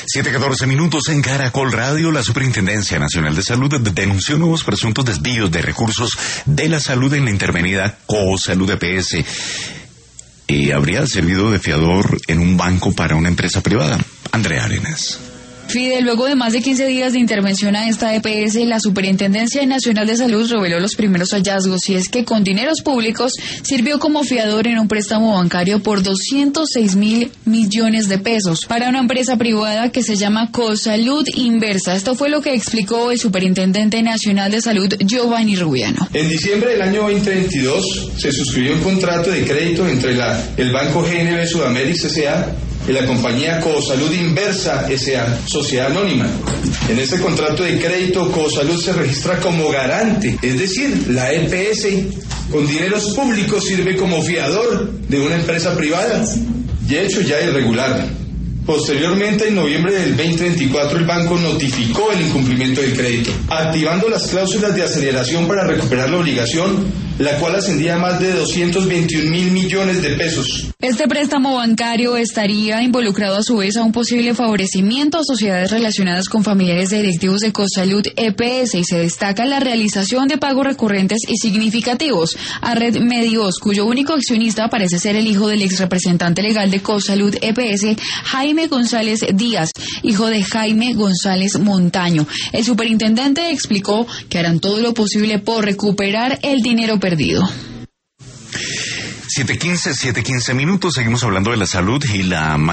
7:14 minutos en Caracol Radio. La Superintendencia Nacional de Salud denunció nuevos presuntos desvíos de recursos de la salud en la intervenida Cosalud EPS. Habría servido de fiador en un banco para una empresa privada. Andrea Arenas. Fide, luego de más de 15 días de intervención a esta EPS, la Superintendencia Nacional de Salud reveló los primeros hallazgos, y es que con dineros públicos sirvió como fiador en un préstamo bancario por 206.000 millones de pesos para una empresa privada que se llama Cosalud Inversa. Esto fue lo que explicó el Superintendente Nacional de Salud, Giovanni Rubiano. En diciembre del año 2022 se suscribió un contrato de crédito entre el Banco GNB Sudamérica S.A. y la compañía Cosalud Inversa S.A., sociedad anónima. En este contrato de crédito, Cosalud se registra como garante, es decir, la EPS con dineros públicos sirve como fiador de una empresa privada, y hecho ya irregular. Posteriormente, en noviembre del 2024, el banco notificó el incumplimiento del crédito, activando las cláusulas de aceleración para recuperar la obligación, la cual ascendía a más de 221.000 millones de pesos. Este préstamo bancario estaría involucrado a su vez a un posible favorecimiento a sociedades relacionadas con familiares de directivos de Cosalud EPS, y se destaca la realización de pagos recurrentes y significativos a Red Medios, cuyo único accionista parece ser el hijo del ex representante legal de Cosalud EPS, Jaime González Díaz, hijo de Jaime González Montaño. El superintendente explicó que harán todo lo posible por recuperar el dinero perdido. 7:15 minutos, seguimos hablando de la salud y la